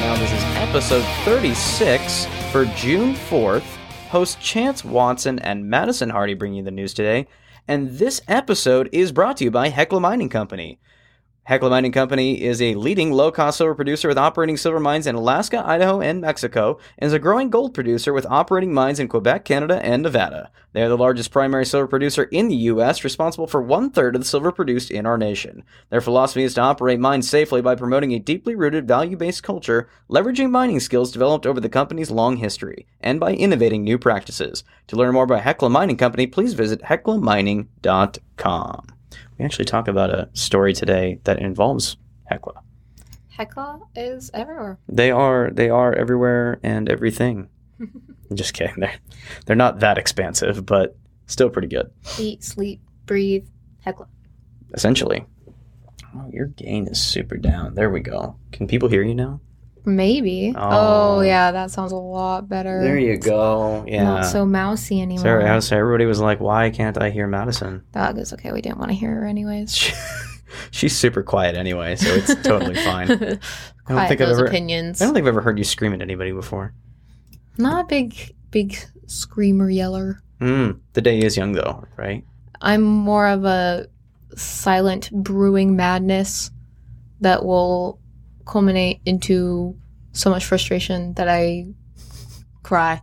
Now this is episode 36 for June 4th. Host Chance Watson and Madison Hardy bring you the news today, and this episode is brought to you by Hecla Mining Company. Hecla Mining Company is a leading low-cost silver producer with operating silver mines in Alaska, Idaho, and Mexico, and is a growing gold producer with operating mines in Quebec, Canada, and Nevada. They are the largest primary silver producer in the U.S., responsible for 1/3 of the silver produced in our nation. Their philosophy is to operate mines safely by promoting a deeply rooted, value-based culture, leveraging mining skills developed over the company's long history, and by innovating new practices. To learn more about Hecla Mining Company, please visit heclamining.com. We actually talk about a story today that involves Hecla. Hecla is everywhere. They are everywhere and everything. Just kidding. They're not that expansive, but still pretty good. Eat, sleep, breathe, Hecla. Essentially. Oh, your gain is super down. There we go. Can people hear you now? Maybe. Oh yeah, that sounds a lot better. There you go. Yeah. Not so mousy anymore. Sorry, so everybody was like, why can't I hear Madison? That is okay. We didn't want to hear her anyways. She's super quiet anyway, so it's totally fine. Opinions. I don't think I've ever heard you scream at anybody before. Not a big screamer yeller. The day is young though, right? I'm more of a silent brewing madness that will culminate into so much frustration that I cry.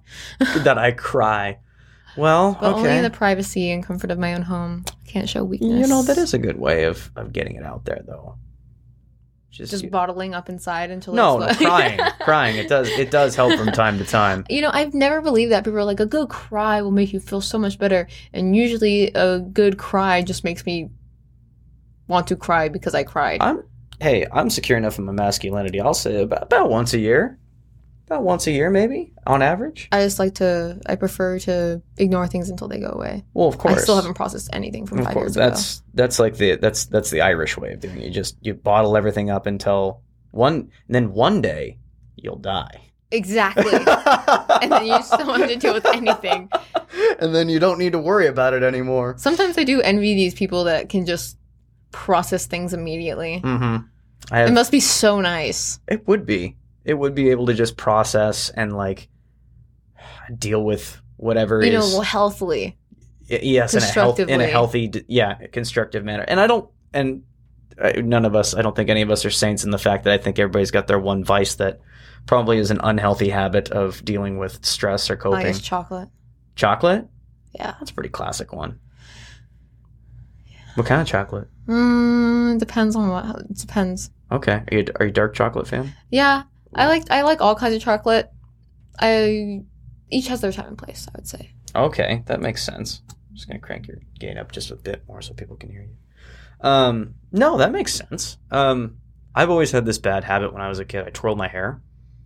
Well, but okay. only in the privacy and comfort of my own home. I can't show weakness. You know, that is a good way of getting it out there, though. Just bottling up inside until crying. It does help from time to time. You know, I've never believed that. People are like, a good cry will make you feel so much better, and usually a good cry just makes me want to cry because I cried. I'm secure enough in my masculinity. I'll say about once a year. About once a year, maybe, on average. I prefer to ignore things until they go away. Well, of course. I still haven't processed anything from 5 years ago. That's the Irish way of doing it. You bottle everything up until one day you'll die. Exactly. And then you just don't have to deal with anything. And then you don't need to worry about it anymore. Sometimes I do envy these people that can just process things immediately. Mm-hmm. It must be so nice. It would be. It would be able to just process and like deal with whatever is healthily. Yes, in a healthy, constructive manner. And I don't think any of us are saints in the fact that I think everybody's got their one vice that probably is an unhealthy habit of dealing with stress or coping. It's chocolate. Chocolate? Yeah, that's a pretty classic one. What kind of chocolate? Depends on what. It depends. Okay. Are you a dark chocolate fan? Yeah. I like all kinds of chocolate. Each has their time and place, I would say. Okay, that makes sense. I'm just gonna crank your gain up just a bit more so people can hear you. No, that makes sense. I've always had this bad habit when I was a kid. I twirled my hair.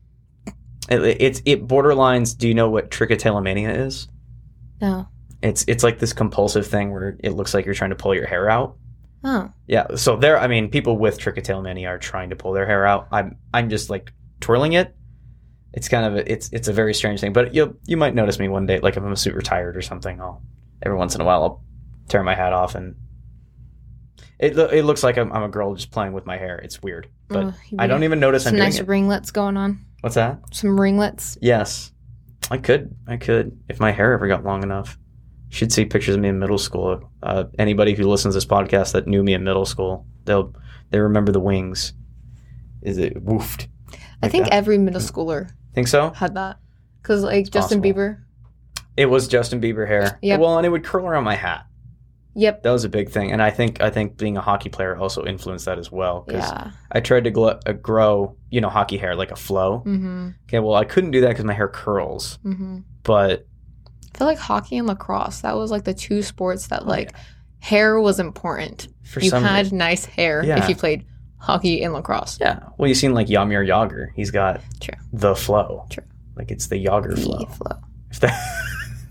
It borderlines. Do you know what trichotillomania is? No. It's like this compulsive thing where it looks like you're trying to pull your hair out. Oh. Yeah. So people with trichotillomania are trying to pull their hair out. I'm just like twirling it. It's kind of it's a very strange thing, but you might notice me one day, like if I'm super tired or something. Every once in a while I'll tear my hat off, and it looks like I'm a girl just playing with my hair. It's weird, but I don't even notice I'm doing it. Some nice ringlets going on. What's that? Some ringlets. Yes, I could if my hair ever got long enough. You should see pictures of me in middle school. Anybody who listens to this podcast that knew me in middle school, they remember the wings. Is it woofed? I think every middle schooler think so had that, because like Justin Bieber. It was Justin Bieber hair. Yep. Well, and it would curl around my hat. Yep. That was a big thing, and I think being a hockey player also influenced that as well. Yeah. I tried to grow hockey hair like a flow. Mm-hmm. Okay, well I couldn't do that because my hair curls. Mm-hmm. But I feel like hockey and lacrosse, that was like the two sports that hair was important. You had nice hair if you played hockey and lacrosse. Yeah. Well, you've seen like Jaromir Jagr. He's got the flow. True. Like it's the Jagr flow. If that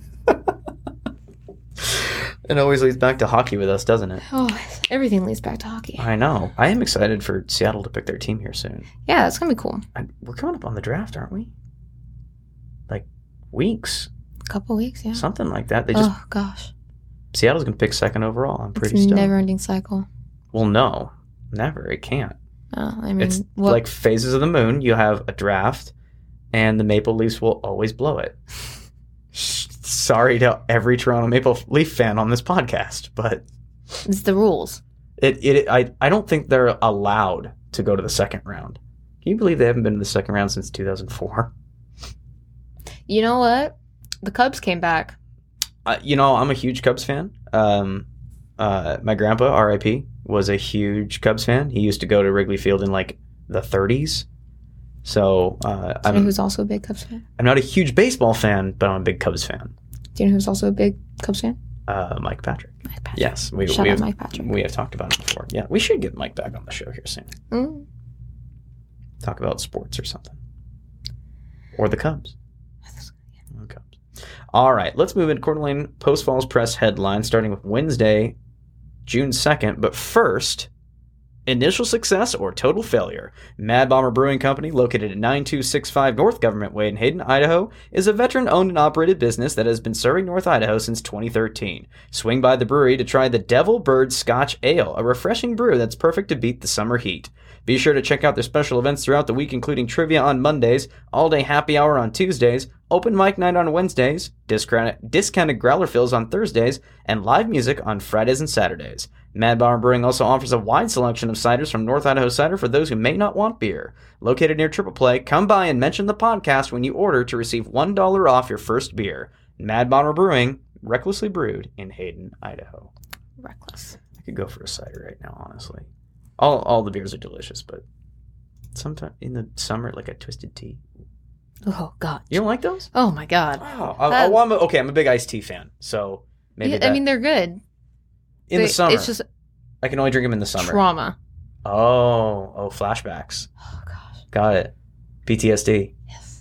it always leads back to hockey with us, doesn't it? Oh, everything leads back to hockey. I know. I am excited for Seattle to pick their team here soon. Yeah, that's going to be cool. We're coming up on the draft, aren't we? Like weeks. A couple weeks, yeah. Something like that. Oh, gosh. Seattle's going to pick second overall. I'm pretty stoked. It's a never-ending cycle. Well, no. Never. It can't. I mean, It's like phases of the moon. You have a draft, and the Maple Leafs will always blow it. Sorry to every Toronto Maple Leaf fan on this podcast, but it's the rules. I don't think they're allowed to go to the second round. Can you believe they haven't been to the second round since 2004? You know what? The Cubs came back. I'm a huge Cubs fan. My grandpa, R.I.P., was a huge Cubs fan. He used to go to Wrigley Field in like the 30s. So Do you know who's also a big Cubs fan? I'm not a huge baseball fan, but I'm a big Cubs fan. Do you know who's also a big Cubs fan? Mike Patrick. Mike Patrick. Yes, we Shout out have, Mike Patrick. We have talked about it before. Yeah, we should get Mike back on the show here soon. Mm. Talk about sports or something. Or the Cubs. The Cubs. All right, let's move into Coeur d'Alene Post Falls Press headlines, starting with Wednesday, June 2nd. But first, initial success or total failure. Mad Bomber Brewing Company, located at 9265 North Government Way in Hayden, Idaho, is a veteran-owned and operated business that has been serving North Idaho since 2013. Swing by the brewery to try the Devil Bird Scotch Ale, a refreshing brew that's perfect to beat the summer heat. Be sure to check out their special events throughout the week, including trivia on Mondays, all-day happy hour on Tuesdays, open mic night on Wednesdays, discounted growler fills on Thursdays, and live music on Fridays and Saturdays. Mad Bomber Brewing also offers a wide selection of ciders from North Idaho Cider for those who may not want beer. Located near Triple Play, come by and mention the podcast when you order to receive $1 off your first beer. Mad Bomber Brewing, recklessly brewed in Hayden, Idaho. Reckless. I could go for a cider right now, honestly. All the beers are delicious, but sometime in the summer, like a twisted tea. Oh, God. You don't like those? Oh, my God. Wow. I'm a big iced tea fan, so maybe I mean, they're good. the summer. It's just I can only drink them in the summer. trauma. Oh, flashbacks. Oh, gosh. Got it. PTSD. Yes.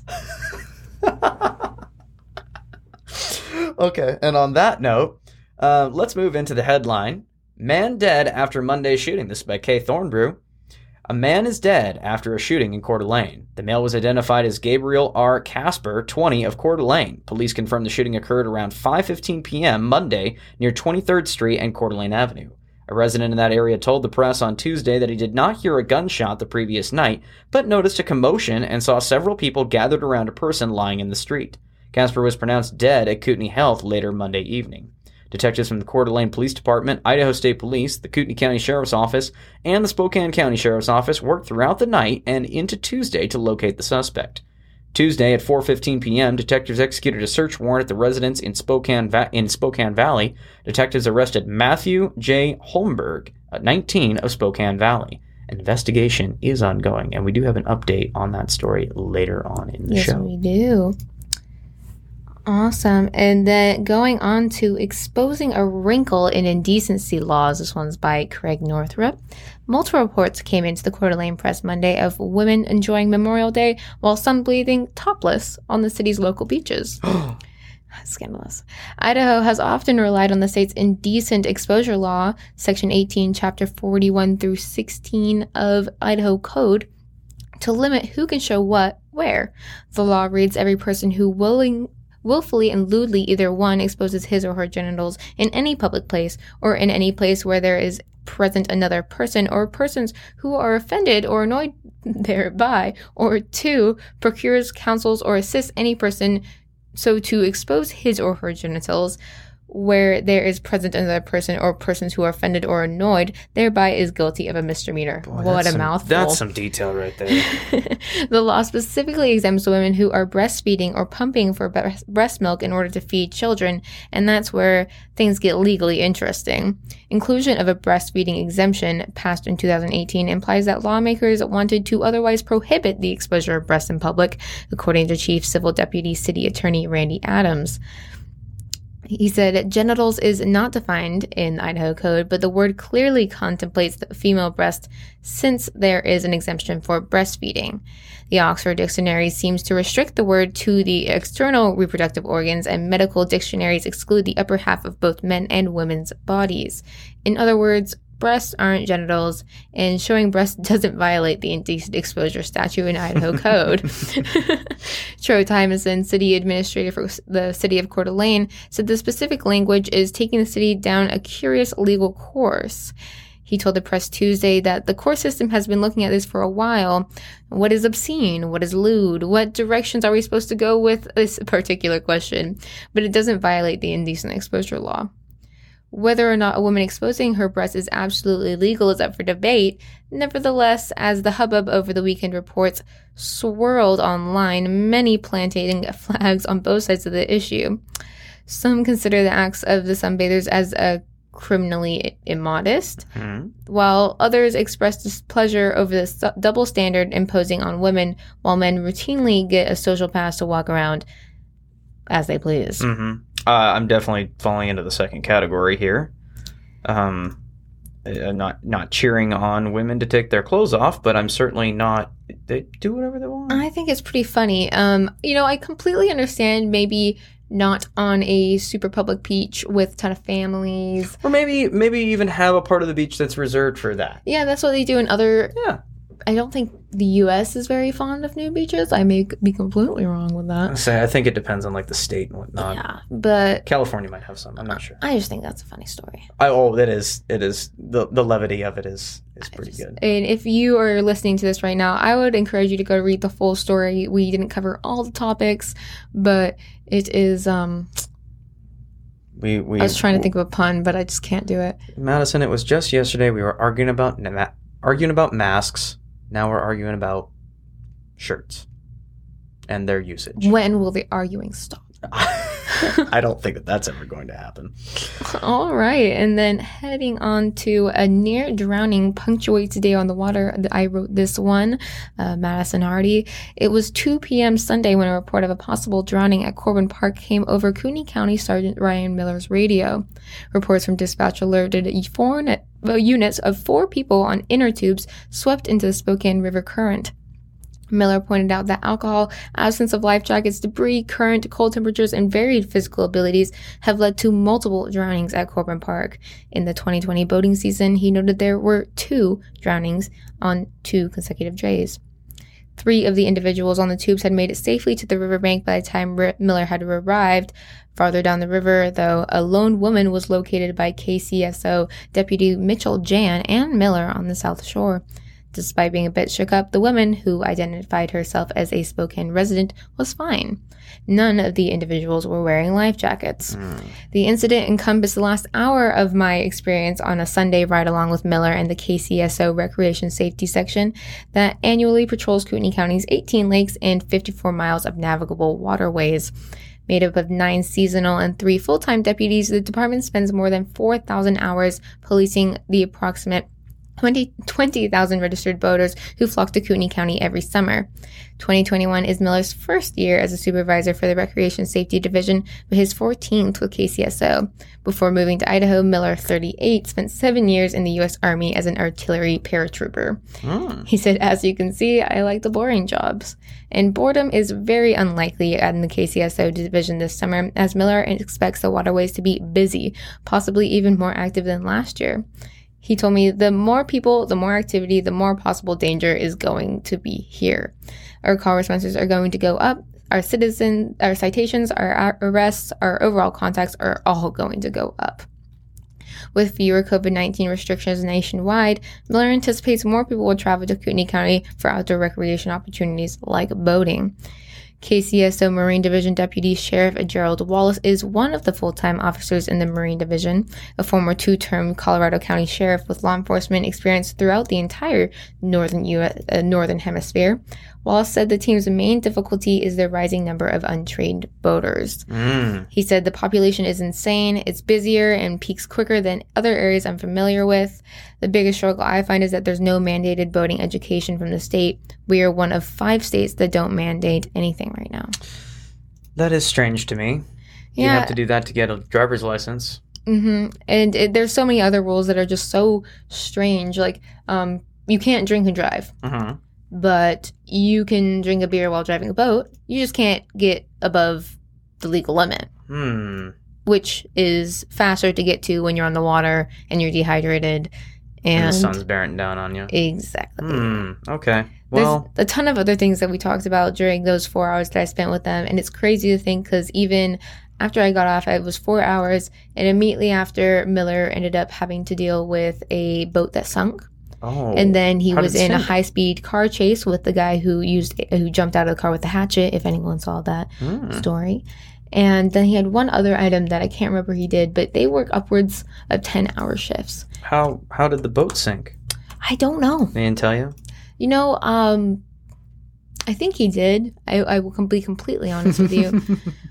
Okay, and on that note, let's move into the headline. Man dead after Monday shooting. This is by Kay Thornbrew. A man is dead after a shooting in Coeur d'Alene. The male was identified as Gabriel R. Casper, 20, of Coeur d'Alene. Police confirmed the shooting occurred around 5:15 p.m. Monday near 23rd Street and Coeur d'Alene Avenue. A resident in that area told the press on Tuesday that he did not hear a gunshot the previous night, but noticed a commotion and saw several people gathered around a person lying in the street. Casper was pronounced dead at Kootenai Health later Monday evening. Detectives from the Coeur d'Alene Police Department, Idaho State Police, the Kootenai County Sheriff's Office, and the Spokane County Sheriff's Office worked throughout the night and into Tuesday to locate the suspect. Tuesday at 4:15 p.m., detectives executed a search warrant at the residence in Spokane Valley. Detectives arrested Matthew J. Holmberg, 19, of Spokane Valley. An investigation is ongoing, and we do have an update on that story later on in the show. Yes, we do. Awesome. And then going on to exposing a wrinkle in indecency laws. This one's by Craig Northrup. Multiple reports came into the Coeur d'Alene Press Monday of women enjoying Memorial Day while sunbathing topless on the city's local beaches. Scandalous. Idaho has often relied on the state's indecent exposure law, Section 18, Chapter 41 through 16 of Idaho Code, to limit who can show what, where. The law reads every person who willfully and lewdly either one exposes his or her genitals in any public place or in any place where there is present another person or persons who are offended or annoyed thereby, or two, procures, counsels, or assists any person so to expose his or her genitals where there is present another person or persons who are offended or annoyed thereby is guilty of a misdemeanor. Boy, what a mouthful. That's some detail right there. The law specifically exempts women who are breastfeeding or pumping for breast milk in order to feed children, and that's where things get legally interesting. Inclusion of a breastfeeding exemption passed in 2018 implies that lawmakers wanted to otherwise prohibit the exposure of breasts in public, according to Chief Civil Deputy City Attorney Randy Adams. He said, genitals is not defined in Idaho Code, but the word clearly contemplates the female breast since there is an exemption for breastfeeding. The Oxford Dictionary seems to restrict the word to the external reproductive organs, and medical dictionaries exclude the upper half of both men and women's bodies. In other words, breasts aren't genitals, and showing breasts doesn't violate the indecent exposure statute in Idaho Code. Troy Tymason, city administrator for the city of Coeur d'Alene, said the specific language is taking the city down a curious legal course. He told the press Tuesday that the court system has been looking at this for a while. What is obscene? What is lewd? What directions are we supposed to go with this particular question? But it doesn't violate the indecent exposure law. Whether or not a woman exposing her breasts is absolutely legal is up for debate. Nevertheless, as the hubbub over the weekend reports swirled online, many planting flags on both sides of the issue. Some consider the acts of the sunbathers as criminally immodest, while others express displeasure over the double standard imposing on women, while men routinely get a social pass to walk around as they please. I'm definitely falling into the second category here. Not cheering on women to take their clothes off, but I'm certainly not. They do whatever they want. I think it's pretty funny. I completely understand maybe not on a super public beach with a ton of families. Or maybe even have a part of the beach that's reserved for that. Yeah, that's what they do in other... Yeah. I don't think the U.S. is very fond of nude beaches. I may be completely wrong with that. I think it depends on the state and whatnot. Yeah, but California might have some. I'm not sure. I just think that's a funny story. It is. It is. The levity of it is pretty good. And if you are listening to this right now, I would encourage you to go read the full story. We didn't cover all the topics, but it is. I was trying to think of a pun, but I just can't do it. Madison, it was just yesterday we were arguing about masks. Now we're arguing about shirts and their usage. When will the arguing stop? I don't think that's ever going to happen. All right. And then heading on to a near drowning punctuates Day on the Water. I wrote this one, Madison Hardy. It was 2 p.m. Sunday when a report of a possible drowning at Corbin Park came over Kootenai County Sergeant Ryan Miller's radio. Reports from dispatch alerted units of 4 people on inner tubes swept into the Spokane River current. Miller pointed out that alcohol, absence of life jackets, debris, current, cold temperatures, and varied physical abilities have led to multiple drownings at Corbin Park. In the 2020 boating season, he noted there were 2 drownings on 2 consecutive days. 3 of the individuals on the tubes had made it safely to the riverbank by the time Miller had arrived. Farther down the river, though, a lone woman was located by KCSO Deputy Mitchell Jan and Miller on the south shore. Despite being a bit shook up, the woman, who identified herself as a Spokane resident, was fine. None of the individuals were wearing life jackets. The incident encompassed the last hour of my experience on a Sunday ride-along with Miller and the KCSO Recreation Safety Section that annually patrols Kootenai County's 18 lakes and 54 miles of navigable waterways. Made up of 9 seasonal and 3 full-time deputies, the department spends more than 4,000 hours policing the approximate 20,000 registered boaters who flock to Kootenai County every summer. 2021 is Miller's first year as a supervisor for the Recreation Safety Division, but his 14th with KCSO. Before moving to Idaho, Miller, 38, spent 7 years in the U.S. Army as an artillery paratrooper. He said, "As you can see, I like the boring jobs." And boredom is very unlikely in the KCSO division this summer, as Miller expects the waterways to be busy, possibly even more active than last year. He told me the more people, the more activity, the more possible danger is going to be here. Our call responses are going to go up. Our citations, our arrests, our overall contacts are all going to go up. With fewer COVID-19 restrictions nationwide, Miller anticipates more people will travel to Kootenai County for outdoor recreation opportunities like boating. KCSO Marine Division Deputy Sheriff Gerald Wallace is one of the full-time officers in the Marine Division, a former 2-term Colorado County Sheriff with law enforcement experience throughout the entire Northern Hemisphere. Wallace said the team's main difficulty is the rising number of untrained boaters. He said the population is insane, it's busier, and peaks quicker than other areas I'm familiar with. The biggest struggle I find is that there's no mandated boating education from the state. We are one of 5 states that don't mandate anything right now. That is strange to me. Yeah. You have to do that to get a driver's license. And there's so many other rules that are just so strange. Like, you can't drink and drive. But you can drink a beer while driving a boat. You just can't get above the legal limit. Which is faster to get to when you're on the water and you're dehydrated. And the sun's bearing down on you. Exactly. Okay. Well, there's a ton of other things that we talked about during those 4 hours that I spent with them. And it's crazy to think because even after I got off, it was 4 hours, and immediately after, Miller ended up having to deal with a boat that sunk. Oh. And then he was in a sink? high-speed car chase with the guy who jumped out of the car with the hatchet, if anyone saw that story. And then he had one other item that I can't remember he did, but they work upwards of 10-hour shifts. How did the boat sink? I don't know. They didn't tell you? You know, I think he did. I will be completely honest with you.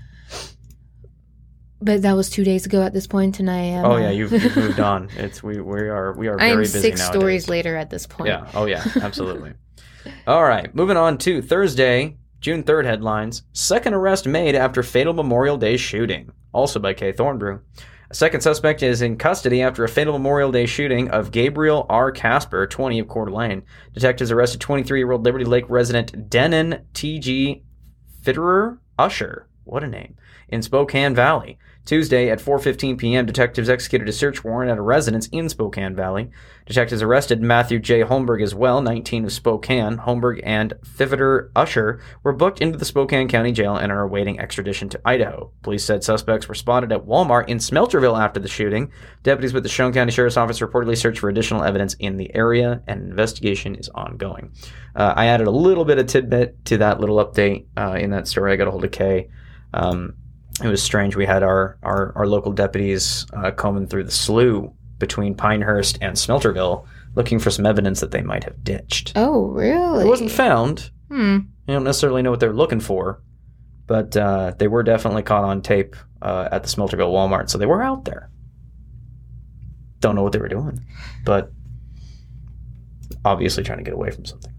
But that was 2 days ago at this point, and I am. Oh yeah, you've moved on. We are very busy nowadays. I am 6 stories later at this point. Yeah. Oh yeah, absolutely. All right, moving on to Thursday, June 3rd headlines. Second arrest made after fatal Memorial Day shooting. Also by Kay Thornbrew. A second suspect is in custody after a fatal Memorial Day shooting of Gabriel R. Casper, 20 of Coeur d'Alene. Detectives arrested 23-year-old Liberty Lake resident Denon T.G. Fitterer Usher. What a name. In Spokane Valley. Tuesday at 4:15 p.m., detectives executed a search warrant at a residence in Spokane Valley. Detectives arrested Matthew J. Holmberg as well, 19 of Spokane. Holmberg and Fitterer Usher were booked into the Spokane County Jail and are awaiting extradition to Idaho. Police said suspects were spotted at Walmart in Smelterville after the shooting. Deputies with the Shown County Sheriff's Office reportedly searched for additional evidence in the area, and an investigation is ongoing. I added a little bit of tidbit to that little update in that story. I got a hold of Kay. It was strange. We had our local deputies combing through the slough between Pinehurst and Smelterville looking for some evidence that they might have ditched. Oh, really? It wasn't found. You don't necessarily know what they're looking for, but they were definitely caught on tape at the Smelterville Walmart, so they were out there. Don't know what they were doing, but obviously trying to get away from something.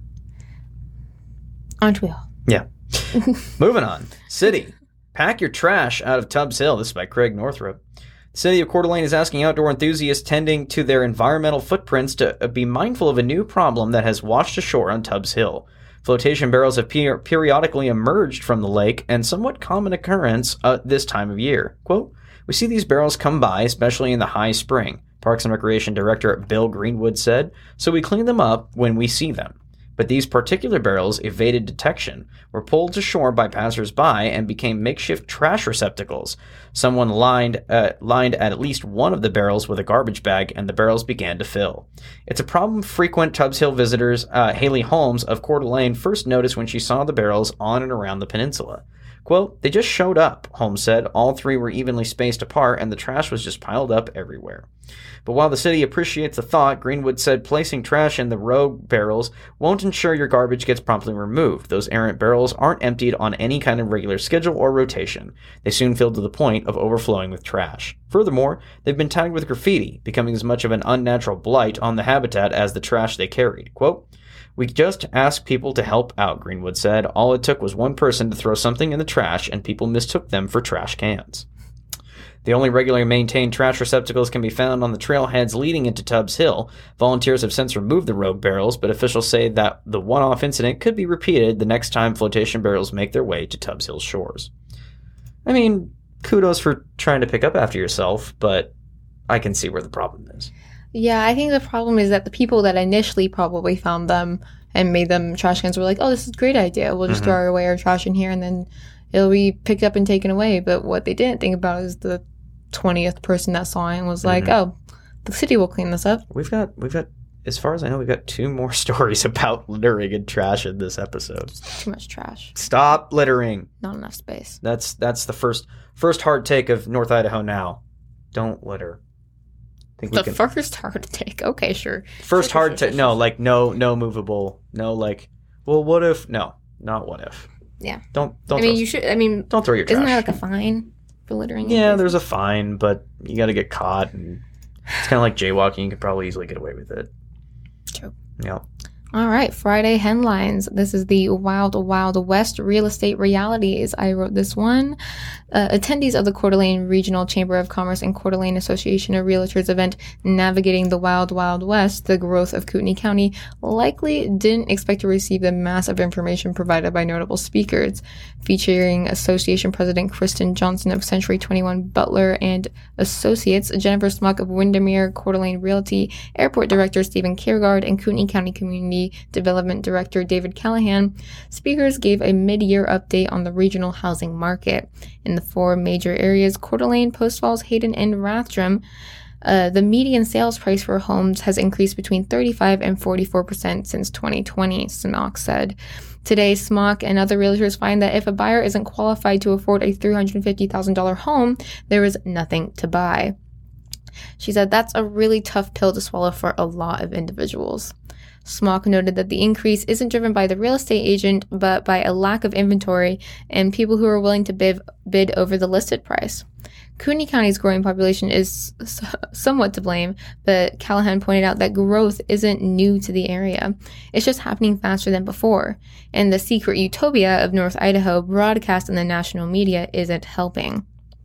Aren't we all? Yeah. Moving on. City. Pack your trash out of Tubbs Hill. This is by Craig Northrup. The city of Coeur d'Alene is asking outdoor enthusiasts tending to their environmental footprints to be mindful of a new problem that has washed ashore on Tubbs Hill. Flotation barrels have periodically emerged from the lake, and somewhat common occurrence this time of year. Quote, "We see these barrels come by, especially in the high spring," Parks and Recreation Director Bill Greenwood said, "so we clean them up when we see them. But these particular barrels evaded detection, were pulled to shore by passers-by, and became makeshift trash receptacles. Someone lined at least one of the barrels with a garbage bag, and the barrels began to fill. It's a problem frequent Tubbs Hill visitors Haley Holmes of Coeur d'Alene first noticed when she saw the barrels on and around the peninsula. Quote, "They just showed up," Holmes said. "All three were evenly spaced apart, and the trash was just piled up everywhere." But while the city appreciates the thought, Greenwood said placing trash in the rogue barrels won't ensure your garbage gets promptly removed. Those errant barrels aren't emptied on any kind of regular schedule or rotation. They soon fill to the point of overflowing with trash. Furthermore, they've been tagged with graffiti, becoming as much of an unnatural blight on the habitat as the trash they carried. Quote, "We just asked people to help out," Greenwood said. "All it took was one person to throw something in the trash, and people mistook them for trash cans." The only regularly maintained trash receptacles can be found on the trailheads leading into Tubbs Hill. Volunteers have since removed the rogue barrels, but officials say that the one-off incident could be repeated the next time flotation barrels make their way to Tubbs Hill shores. I mean, kudos for trying to pick up after yourself, but I can see where the problem is. Yeah, I think the problem is that the people that initially probably found them and made them trash cans were like, "Oh, this is a great idea. We'll just throw away our trash in here, and then it'll be picked up and taken away." But what they didn't think about is the 20th person that saw it and was like, "Oh, the city will clean this up." We've got, as far as I know, we've got 2 more stories about littering and trash in this episode. Too much trash. Stop littering. Not enough space. That's the first hard take of North Idaho now. Don't litter. First hard take. Okay, sure. First hard take. No, like no movable. No, like, well, what if? No, not what if. Yeah. Don't. I mean, you should. I mean, don't throw your trash. Isn't there like a fine for littering? Yeah, there's a fine, but you got to get caught, and it's kind of like jaywalking. You could probably easily get away with it. True. Yeah. All right, Friday headlines. This is the Wild Wild West real estate realities. I wrote this one. Attendees of the Coeur d'Alene Regional Chamber of Commerce and Coeur d'Alene Association of Realtors event Navigating the Wild Wild West, the Growth of Kootenai County, likely didn't expect to receive the massive information provided by notable speakers, featuring Association President Kristen Johnson of Century 21 Butler and Associates, Jennifer Smuck of Windermere Coeur d'Alene Realty, Airport Director Stephen Kiergaard, and Kootenai County Community Community Development Director David Callahan, speakers gave a mid-year update on the regional housing market. In the 4 major areas, Coeur d'Alene, Post Falls, Hayden, and Rathdrum, the median sales price for homes has increased between 35 and 44% since 2020, Smock said. Today, Smock and other realtors find that if a buyer isn't qualified to afford a $350,000 home, there is nothing to buy. She said that's a really tough pill to swallow for a lot of individuals. Smock noted that the increase isn't driven by the real estate agent, but by a lack of inventory and people who are willing to bid over the listed price. Cooney County's growing population is somewhat to blame, but Callahan pointed out that growth isn't new to the area. It's just happening faster than before, and the secret utopia of North Idaho broadcast in the national media isn't helping.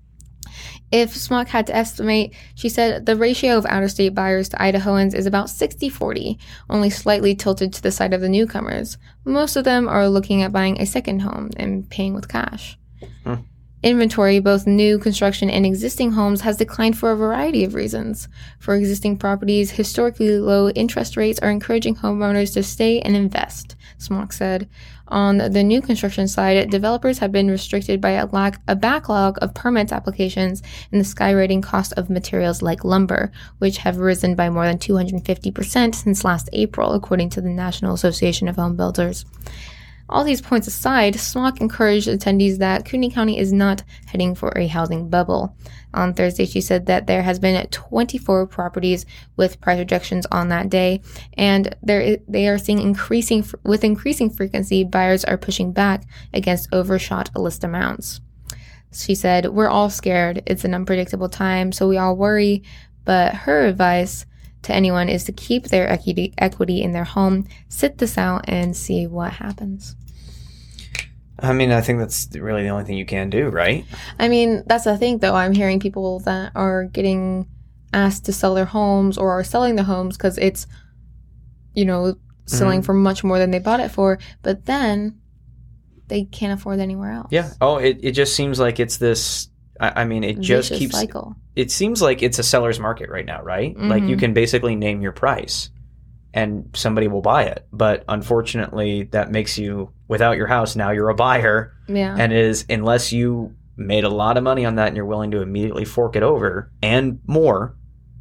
If Smock had to estimate, she said the ratio of out-of-state buyers to Idahoans is about 60-40, only slightly tilted to the side of the newcomers. Most of them are looking at buying a second home and paying with cash. Inventory, both new construction and existing homes, has declined for a variety of reasons. For existing properties, historically low interest rates are encouraging homeowners to stay and invest, Smock said. On the new construction side, developers have been restricted by a backlog of permits applications and the skyrocketing cost of materials like lumber, which have risen by more than 250% since last April, according to the National Association of Home Builders. All these points aside, Smock encouraged attendees that Cooney County is not heading for a housing bubble. On Thursday, she said that there has been 24 properties with price rejections on that day, and they are seeing increasing frequency, buyers are pushing back against overshot list amounts. She said, "We're all scared. It's an unpredictable time, so we all worry, but her advice to anyone is to keep their equity in their home, sit this out, and see what happens." I mean, I think that's really the only thing you can do, right? I mean, that's the thing, though. I'm hearing people that are getting asked to sell their homes or are selling their homes because it's, selling for much more than they bought it for, but then they can't afford anywhere else. Yeah. Oh, it just seems like it's this... I mean, it just vicious keeps... cycle. It seems like it's a seller's market right now, right? Mm-hmm. Like, you can basically name your price and somebody will buy it. But unfortunately, that makes you, without your house, now you're a buyer. Yeah. And unless you made a lot of money on that and you're willing to immediately fork it over and more,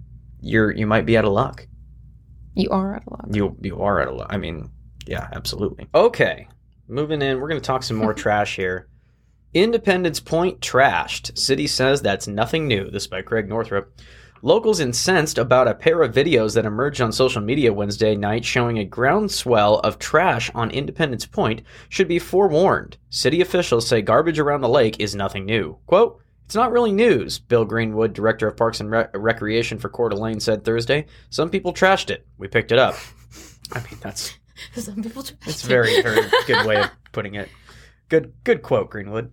you might be out of luck. You are out of luck. You are out of luck. I mean, yeah, absolutely. Okay. Moving in, we're going to talk some more trash here. Independence Point trashed. City says that's nothing new. This by Craig Northrup. Locals incensed about a pair of videos that emerged on social media Wednesday night showing a groundswell of trash on Independence Point should be forewarned. City officials say garbage around the lake is nothing new. Quote, "It's not really news," Bill Greenwood, director of Parks and Recreation for Coeur d'Alene, said Thursday. "Some people trashed it. We picked it up." I mean, that's... Some people trashed it. It's a very, very good way of putting it. Good quote, Greenwood.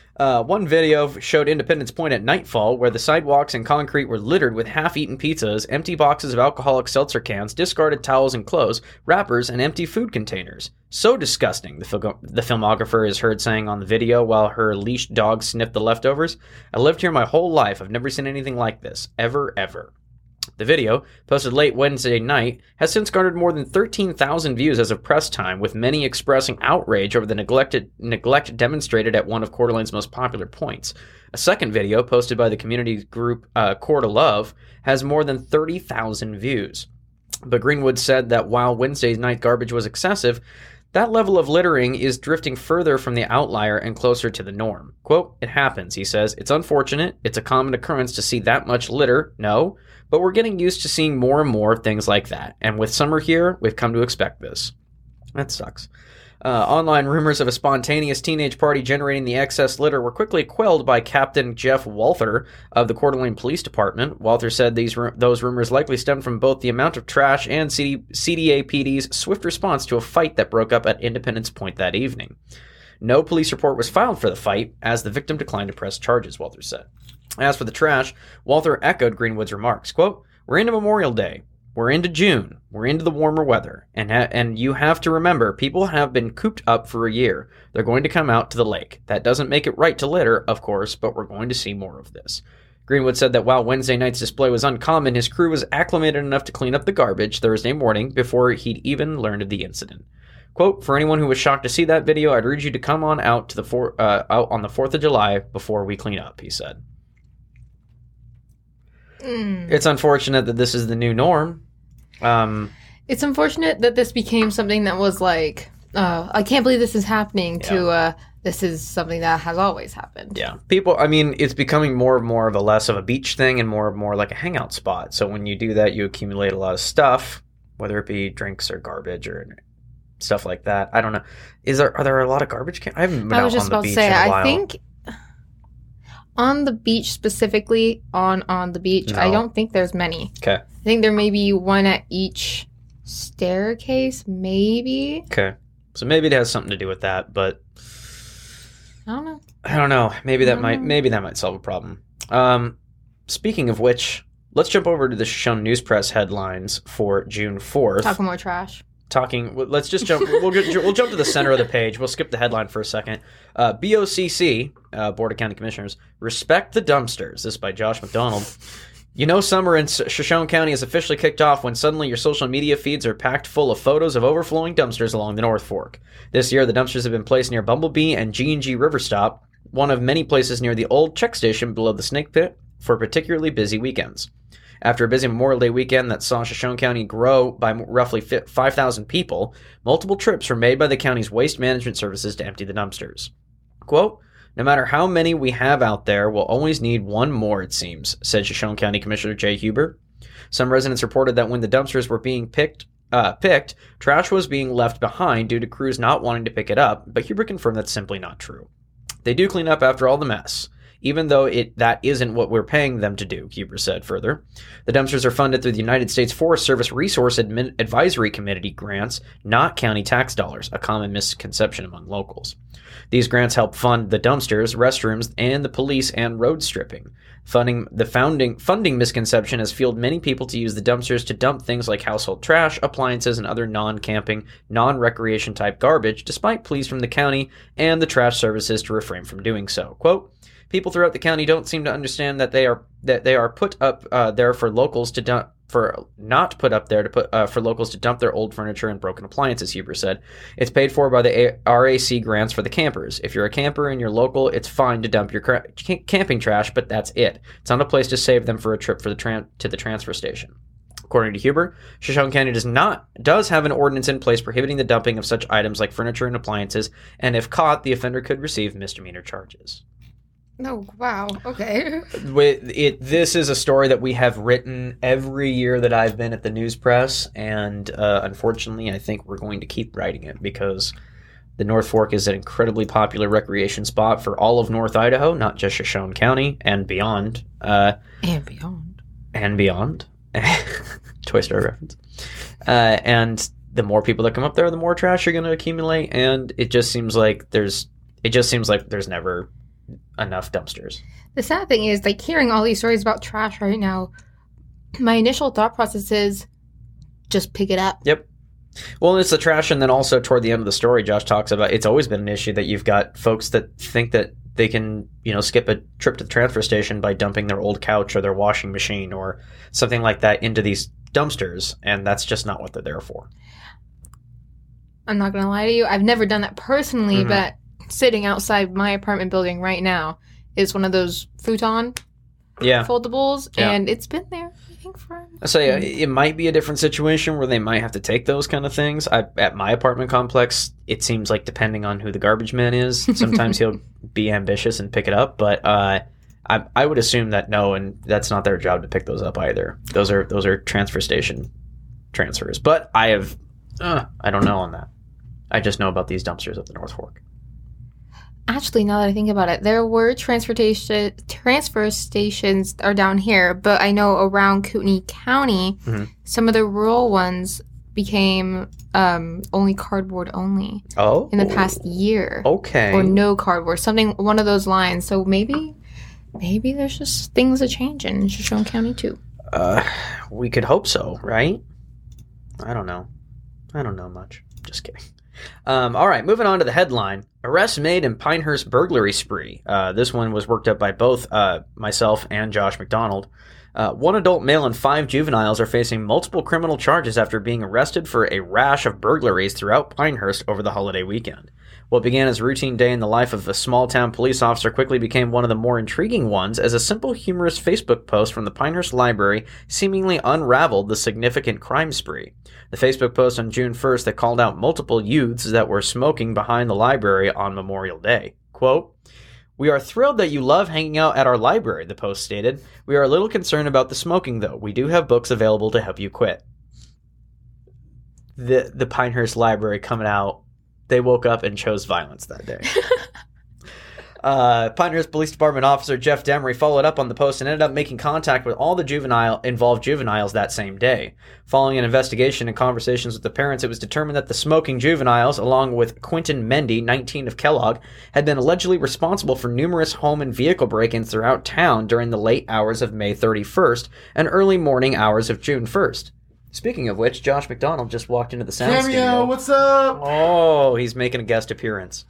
One video showed Independence Point at nightfall, where the sidewalks and concrete were littered with half-eaten pizzas, empty boxes of alcoholic seltzer cans, discarded towels and clothes, wrappers, and empty food containers. "So disgusting," the filmographer is heard saying on the video while her leashed dog sniffed the leftovers. "I lived here my whole life. I've never seen anything like this. Ever." The video, posted late Wednesday night, has since garnered more than 13,000 views as of press time, with many expressing outrage over the neglect demonstrated at one of Coeur d'Alene's most popular points. A second video, posted by the community group Coeur de Love, has more than 30,000 views. But Greenwood said that while Wednesday's night garbage was excessive, that level of littering is drifting further from the outlier and closer to the norm. Quote, "It happens," he says. "It's unfortunate. It's a common occurrence to see that much litter, no, but we're getting used to seeing more and more things like that. And with summer here, we've come to expect this." That sucks. Online rumors of a spontaneous teenage party generating the excess litter were quickly quelled by Captain Jeff Walther of the Coeur d'Alene Police Department. Walther said those rumors likely stemmed from both the amount of trash and CDAPD's swift response to a fight that broke up at Independence Point that evening. No police report was filed for the fight, as the victim declined to press charges, Walther said. As for the trash, Walther echoed Greenwood's remarks. Quote, "We're into Memorial Day. We're into June. We're into the warmer weather. And you have to remember, people have been cooped up for a year. They're going to come out to the lake. That doesn't make it right to litter, of course, but we're going to see more of this." Greenwood said that while Wednesday night's display was uncommon, his crew was acclimated enough to clean up the garbage Thursday morning before he'd even learned of the incident. Quote, for anyone who was shocked to see that video, I'd urge you to come on out to out on the 4th of July before we clean up, he said. It's unfortunate that this is the new norm. It's unfortunate that this became something that was like, I can't believe this is happening, to this is something that has always happened. Yeah. People, I mean, it's becoming more and more of a less of a beach thing and more and more like a hangout spot. So when you do that, you accumulate a lot of stuff, whether it be drinks or garbage or stuff like that. I don't know. Are there a lot of garbage cans? I haven't been out on the beach in a while. I think on the beach specifically, on the beach, no. I don't think there's many. Okay. I think there may be one at each staircase, maybe. Okay. So maybe it has something to do with that, but I don't know. Maybe that might solve a problem. Speaking of which, let's jump over to the Shoshone News Press headlines for June 4th. Talking more trash. Let's just jump. We'll jump to the center of the page. We'll skip the headline for a second. BOCC, Board of County Commissioners, respect the dumpsters. This is by Josh McDonald. You know summer in Shoshone County is officially kicked off when suddenly your social media feeds are packed full of photos of overflowing dumpsters along the North Fork. This year, the dumpsters have been placed near Bumblebee and G&G River Stop, one of many places near the old check station below the Snake Pit, for particularly busy weekends. After a busy Memorial Day weekend that saw Shoshone County grow by roughly 5,000 people, multiple trips were made by the county's waste management services to empty the dumpsters. Quote, no matter how many we have out there, we'll always need one more, it seems, said Shoshone County Commissioner Jay Huber. Some residents reported that when the dumpsters were being picked, trash was being left behind due to crews not wanting to pick it up, but Huber confirmed that's simply not true. They do clean up after all the mess, even though that isn't what we're paying them to do, Huber said further. The dumpsters are funded through the United States Forest Service Resource Advisory Committee grants, not county tax dollars, a common misconception among locals. These grants help fund the dumpsters, restrooms, and the police and road stripping. Funding misconception has fueled many people to use the dumpsters to dump things like household trash, appliances, and other non-camping, non-recreation type garbage, despite pleas from the county and the trash services to refrain from doing so. Quote, people throughout the county don't seem to understand that they are put up there for locals to dump. For locals to dump their old furniture and broken appliances, Huber said. It's paid for by the RAC grants for the campers. If you're a camper and you're local, it's fine to dump your camping trash, but that's it. It's not a place to save them for a trip to the transfer station. According to Huber, Shoshone County does have an ordinance in place prohibiting the dumping of such items like furniture and appliances, and if caught, the offender could receive misdemeanor charges. Oh, wow. Okay. This is a story that we have written every year that I've been at the News Press, and unfortunately, I think we're going to keep writing it because the North Fork is an incredibly popular recreation spot for all of North Idaho, not just Shoshone County, and beyond. And beyond. Toy Story reference. And the more people that come up there, the more trash you're going to accumulate, and it just seems like there's never enough dumpsters. The sad thing is, like, hearing all these stories about trash right now, my initial thought process is just pick it up. Yep. Well, it's the trash, and then also toward the end of the story, Josh talks about it's always been an issue that you've got folks that think that they can, skip a trip to the transfer station by dumping their old couch or their washing machine or something like that into these dumpsters, and that's just not what they're there for. I'm not going to lie to you. I've never done that personally, but sitting outside my apartment building right now is one of those futon foldables, and it's been there, I think, for... I say it might be a different situation where they might have to take those kind of things. At my apartment complex, it seems like depending on who the garbage man is, sometimes he'll be ambitious and pick it up, but I would assume that no, and that's not their job to pick those up either. Those are transfer station transfers. But I don't know on that. I just know about these dumpsters at the North Fork. Actually, now that I think about it, there were transfer stations are down here, but I know around Kootenai County, some of the rural ones became only cardboard only. Oh, in the past year. Okay, or no cardboard, one of those lines. So maybe there's just things a change in Shoshone County too. We could hope so, right? I don't know much. Just kidding. All right, moving on to the headline. Arrests made in Pinehurst burglary spree. This one was worked up by both myself and Josh McDonald. One adult male and 5 juveniles are facing multiple criminal charges after being arrested for a rash of burglaries throughout Pinehurst over the holiday weekend. What began as a routine day in the life of a small-town police officer quickly became one of the more intriguing ones as a simple, humorous Facebook post from the Pinehurst Library seemingly unraveled the significant crime spree. The Facebook post on June 1st that called out multiple youths that were smoking behind the library on Memorial Day. Quote, "We are thrilled that you love hanging out at our library," the post stated. "We are a little concerned about the smoking, though. We do have books available to help you quit." The Pinehurst Library coming out. They woke up and chose violence that day. Pinehurst Police Department officer Jeff Demery followed up on the post and ended up making contact with all the involved juveniles that same day. Following an investigation and conversations with the parents, it was determined that the smoking juveniles, along with Quentin Mendy, 19 of Kellogg, had been allegedly responsible for numerous home and vehicle break-ins throughout town during the late hours of May 31st and early morning hours of June 1st. Speaking of which, Josh McDonald just walked into the sound studio. What's up? Oh, he's making a guest appearance.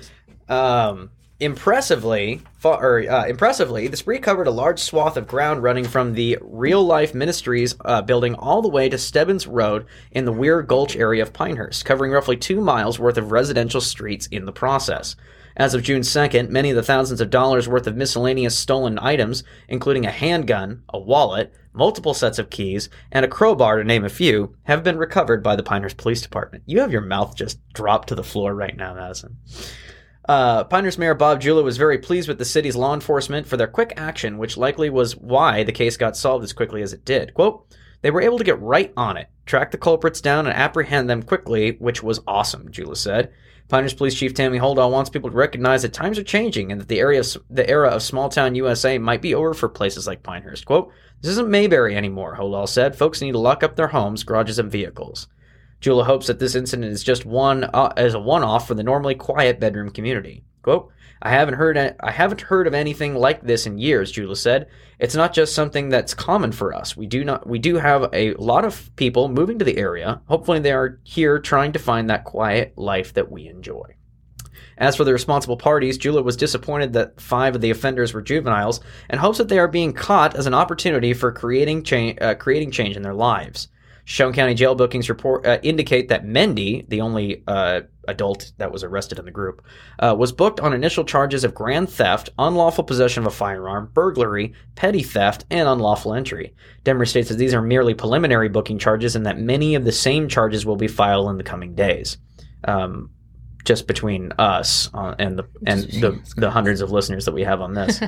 Impressively, the spree covered a large swath of ground running from the Real Life Ministries building all the way to Stebbins Road in the Weir Gulch area of Pinehurst, covering roughly 2 miles worth of residential streets in the process. As of June 2nd, many of the thousands of dollars worth of miscellaneous stolen items, including a handgun, a wallet, multiple sets of keys, and a crowbar, to name a few, have been recovered by the Pinehurst Police Department. You have your mouth just dropped to the floor right now, Madison. Pinehurst Mayor Bob Jula was very pleased with the city's law enforcement for their quick action, which likely was why the case got solved as quickly as it did. Quote, "They were able to get right on it, track the culprits down, and apprehend them quickly, which was awesome," Jula said. Pinehurst Police Chief Tammy Holdahl wants people to recognize that times are changing and that the era of small-town USA might be over for places like Pinehurst. Quote, "This isn't Mayberry anymore," Holdahl said. "Folks need to lock up their homes, garages, and vehicles." Jula hopes that this incident is just a one-off for the normally quiet bedroom community. Quote, I haven't heard of anything like this in years," Jula said. "It's not just something that's common for us. We do have a lot of people moving to the area. Hopefully they are here trying to find that quiet life that we enjoy." As for the responsible parties, Jula was disappointed that 5 of the offenders were juveniles and hopes that they are being caught as an opportunity for creating change in their lives. Shoshone County jail bookings report indicate that Mendy, the only adult that was arrested in the group, was booked on initial charges of grand theft, unlawful possession of a firearm, burglary, petty theft, and unlawful entry. Demery states that these are merely preliminary booking charges and that many of the same charges will be filed in the coming days. Just between us and the hundreds of listeners that we have on this,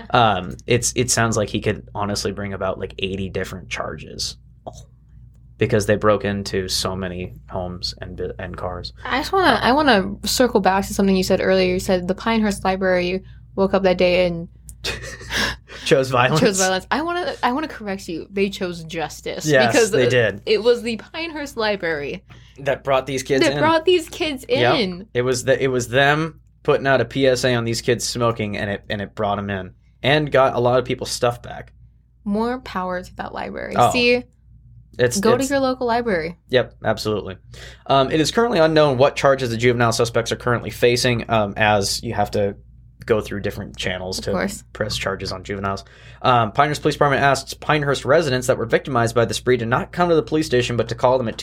it sounds like he could honestly bring about like 80 different charges. Because they broke into so many homes and cars. I want to circle back to something you said earlier. You said the Pinehurst Library woke up that day and chose violence. I want to correct you. They chose justice. Yes, because they did. It was the Pinehurst Library that brought these kids in. Yep. It was them putting out a PSA on these kids smoking, and it brought them in and got a lot of people's stuff back. More power to that library. Oh. See. Go to your local library. Yep, absolutely. It is currently unknown what charges the juvenile suspects are currently facing, as you have to go through different channels to press charges on juveniles. Pinehurst Police Department asked Pinehurst residents that were victimized by the spree to not come to the police station, but to call them at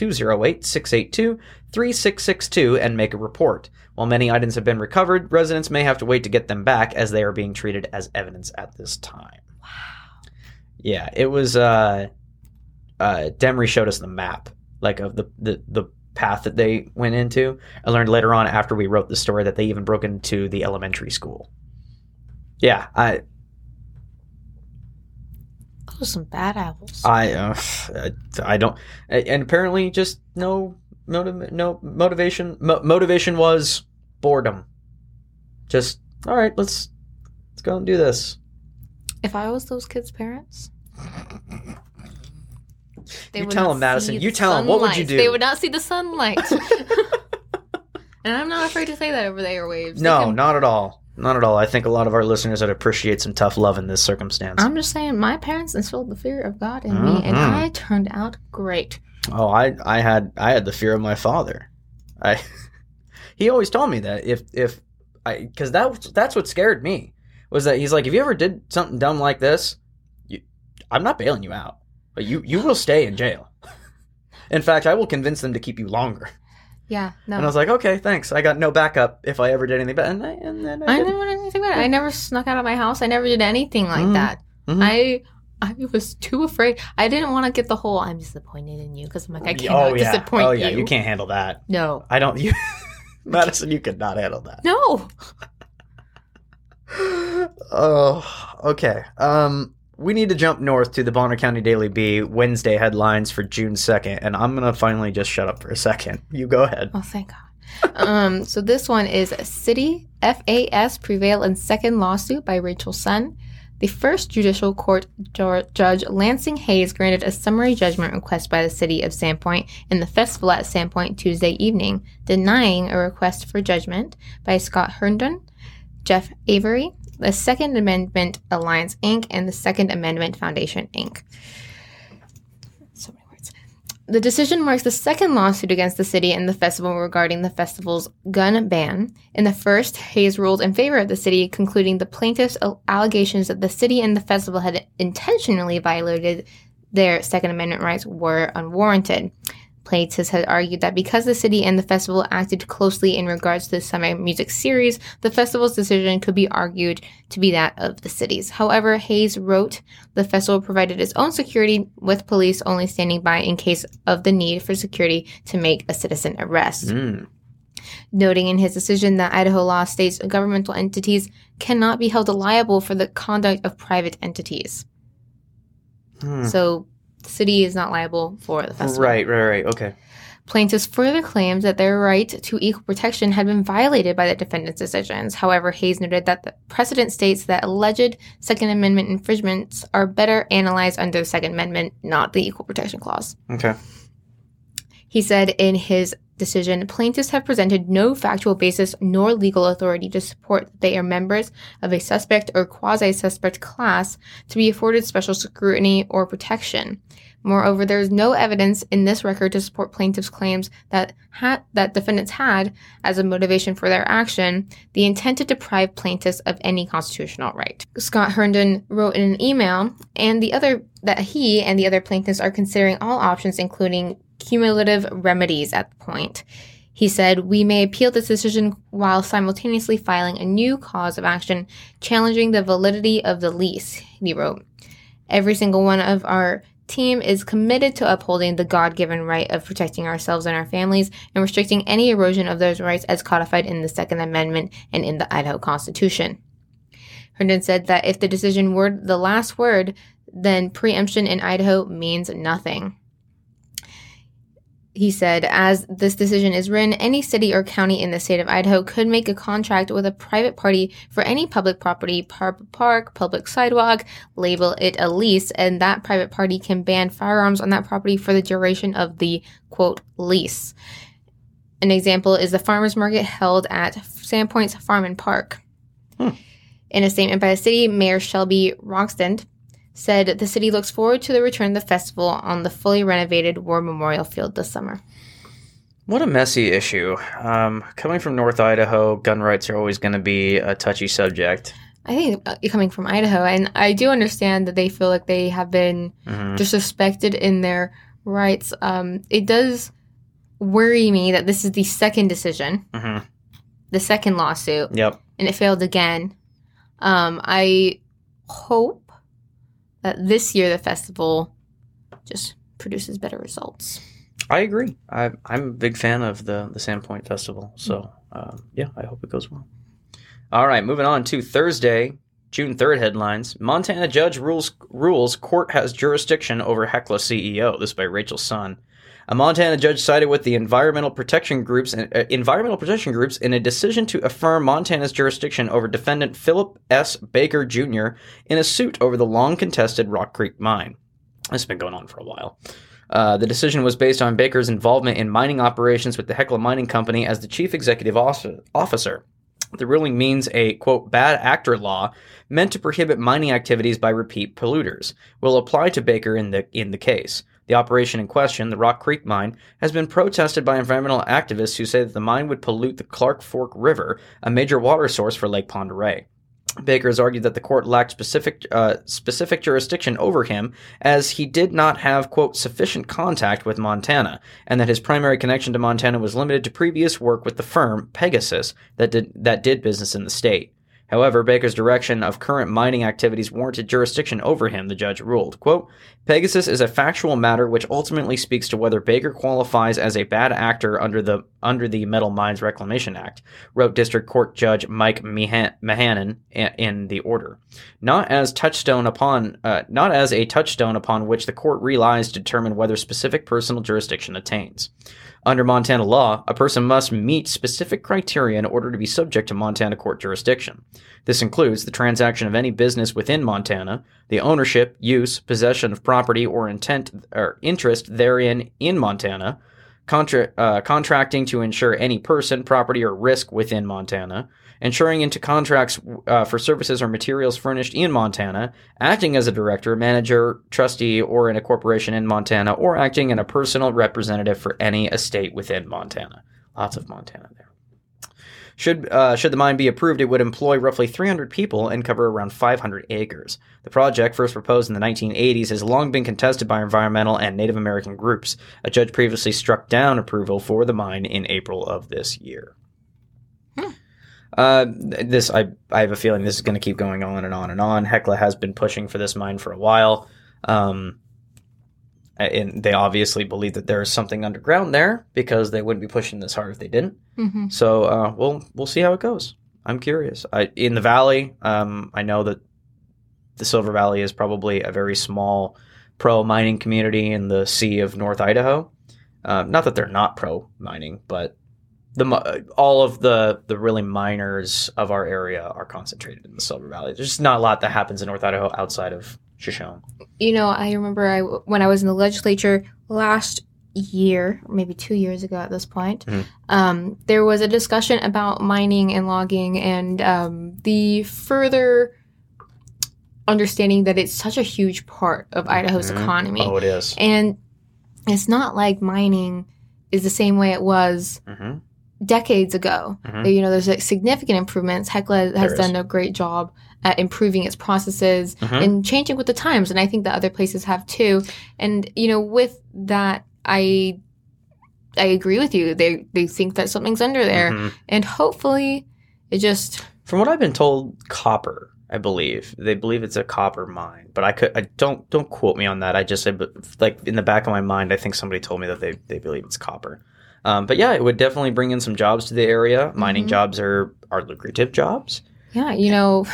208-682-3662 and make a report. While many items have been recovered, residents may have to wait to get them back as they are being treated as evidence at this time. Wow. Yeah, it was... Demery showed us the map, like of the path that they went into. I learned later on after we wrote the story that they even broke into the elementary school. Yeah, those are some bad apples. I don't, and apparently just no motivation. Motivation was boredom. Just all right, let's go and do this. If I was those kids' parents. You tell them, Madison. You tell them. What would you do? They would not see the sunlight. And I'm not afraid to say that over the airwaves. No, not at all. Not at all. I think a lot of our listeners would appreciate some tough love in this circumstance. I'm just saying, my parents instilled the fear of God in me, and I turned out great. Oh, I had the fear of my father. He always told me that if because that's what scared me, was that he's like, if you ever did something dumb like this, I'm not bailing you out, but you will stay in jail. In fact, I will convince them to keep you longer. Yeah, no. And I was like, okay, thanks. I got no backup if I ever did anything bad. And then I never did anything bad. I never snuck out of my house. I never did anything like that. Mm-hmm. I was too afraid. I didn't want to get the whole I'm disappointed in you because I'm like, I cannot disappoint you. Oh, yeah, you can't handle that. No. I don't. Madison, you could not handle that. No. Oh, okay. We need to jump north to the Bonner County Daily Bee Wednesday headlines for June 2nd, and I'm going to finally just shut up for a second. You go ahead. Oh, thank God. So this one is City FAS prevail in second lawsuit by Rachel Sun. The first judicial court judge Lansing Hayes granted a summary judgment request by the city of Sandpoint in the festival at Sandpoint Tuesday evening, denying a request for judgment by Scott Herndon, Jeff Avery, the Second Amendment Alliance, Inc., and the Second Amendment Foundation, Inc. So many words. The decision marks the second lawsuit against the city and the festival regarding the festival's gun ban. In the first, Hayes ruled in favor of the city, concluding the plaintiffs' allegations that the city and the festival had intentionally violated their Second Amendment rights were unwarranted. Plaintiffs had argued that because the city and the festival acted closely in regards to the summer music series, the festival's decision could be argued to be that of the city's. However, Hayes wrote, the festival provided its own security, with police only standing by in case of the need for security to make a citizen arrest. Noting in his decision that Idaho law states governmental entities cannot be held liable for the conduct of private entities. So the city is not liable for the festival. Right. Okay. Plaintiffs further claimed that their right to equal protection had been violated by the defendant's decisions. However, Hayes noted that the precedent states that alleged Second Amendment infringements are better analyzed under the Second Amendment, not the Equal Protection Clause. Okay. He said in his decision, plaintiffs have presented no factual basis nor legal authority to support that they are members of a suspect or quasi-suspect class to be afforded special scrutiny or protection. Moreover, there is no evidence in this record to support plaintiffs' claims that defendants had, as a motivation for their action, the intent to deprive plaintiffs of any constitutional right. Scott Herndon wrote in an email that he and the other plaintiffs are considering all options, including cumulative remedies at the point. He said, we may appeal this decision while simultaneously filing a new cause of action challenging the validity of the lease, he wrote. Every single one of our team is committed to upholding the God-given right of protecting ourselves and our families and restricting any erosion of those rights as codified in the Second Amendment and in the Idaho Constitution. Herndon said that if the decision were the last word, then preemption in Idaho means nothing. He said, as this decision is written, any city or county in the state of Idaho could make a contract with a private party for any public property, park, public sidewalk, label it a lease, and that private party can ban firearms on that property for the duration of the, quote, lease. An example is the farmers market held at Sandpoint's Farm and Park. In a statement by the city, Mayor Shelby Rockstand said the city looks forward to the return of the festival on the fully renovated War Memorial Field this summer. What a messy issue. Coming from North Idaho, gun rights are always going to be a touchy subject. I think coming from Idaho, and I do understand that they feel like they have been disrespected in their rights. It does worry me that this is the second decision, the second lawsuit, and it failed again. I hope that this year the festival just produces better results. I agree. I'm a big fan of the Sandpoint Festival. So, I hope it goes well. All right, moving on to Thursday, June 3rd headlines. Montana judge rules court has jurisdiction over Hecla CEO. This by Rachel Sun. A Montana judge sided with the environmental protection groups in a decision to affirm Montana's jurisdiction over defendant Philip S. Baker Jr. in a suit over the long-contested Rock Creek mine. This has been going on for a while. The decision was based on Baker's involvement in mining operations with the Hecla Mining Company as the chief executive officer. The ruling means a, quote, bad actor law meant to prohibit mining activities by repeat polluters will apply to Baker in the case. The operation in question, the Rock Creek Mine, has been protested by environmental activists who say that the mine would pollute the Clark Fork River, a major water source for Lake Pend Oreille. Baker has argued that the court lacked specific jurisdiction over him, as he did not have, quote, sufficient contact with Montana, and that his primary connection to Montana was limited to previous work with the firm, Pegasus, that did business in the state. However, Baker's direction of current mining activities warranted jurisdiction over him, the judge ruled. Quote, Pegasus is a factual matter which ultimately speaks to whether Baker qualifies as a bad actor under the Metal Mines Reclamation Act, wrote District Court Judge Mike Mahanan in the order. Not as a touchstone upon which the court relies to determine whether specific personal jurisdiction attains. Under Montana law, a person must meet specific criteria in order to be subject to Montana court jurisdiction. This includes the transaction of any business within Montana, the ownership, use, possession of property, or intent or interest therein in Montana, contracting to insure any person, property, or risk within Montana, insuring into contracts for services or materials furnished in Montana, acting as a director, manager, trustee, or in a corporation in Montana, or acting in a personal representative for any estate within Montana. Lots of Montana there. Should the mine be approved, it would employ roughly 300 people and cover around 500 acres. The project, first proposed in the 1980s, has long been contested by environmental and Native American groups. A judge previously struck down approval for the mine in April of this year. I have a feeling this is going to keep going on and on and on. Hecla has been pushing for this mine for a while. And they obviously believe that there is something underground there, because they wouldn't be pushing this hard if they didn't. Mm-hmm. So we'll see how it goes. I'm curious. In the valley, I know that the Silver Valley is probably a very small pro-mining community in the sea of North Idaho. Not that they're not pro-mining, but all of the really miners of our area are concentrated in the Silver Valley. There's just not a lot that happens in North Idaho outside of Shoshone. You know, I remember when I was in the legislature last year, maybe 2 years ago at this point, there was a discussion about mining and logging and the further understanding that it's such a huge part of Idaho's economy. Oh, it is. And it's not like mining is the same way it was decades ago. You know, there's significant improvements. Hecla has done a great job at improving its processes and changing with the times, and I think that other places have too. And you know, with that, I agree with you. They think that something's under there, and hopefully, it just. From what I've been told, copper. I believe they believe it's a copper mine, but I don't quote me on that. I just said, like, in the back of my mind, I think somebody told me that they believe it's copper. But yeah, it would definitely bring in some jobs to the area. Mining jobs are lucrative jobs. Yeah, you know,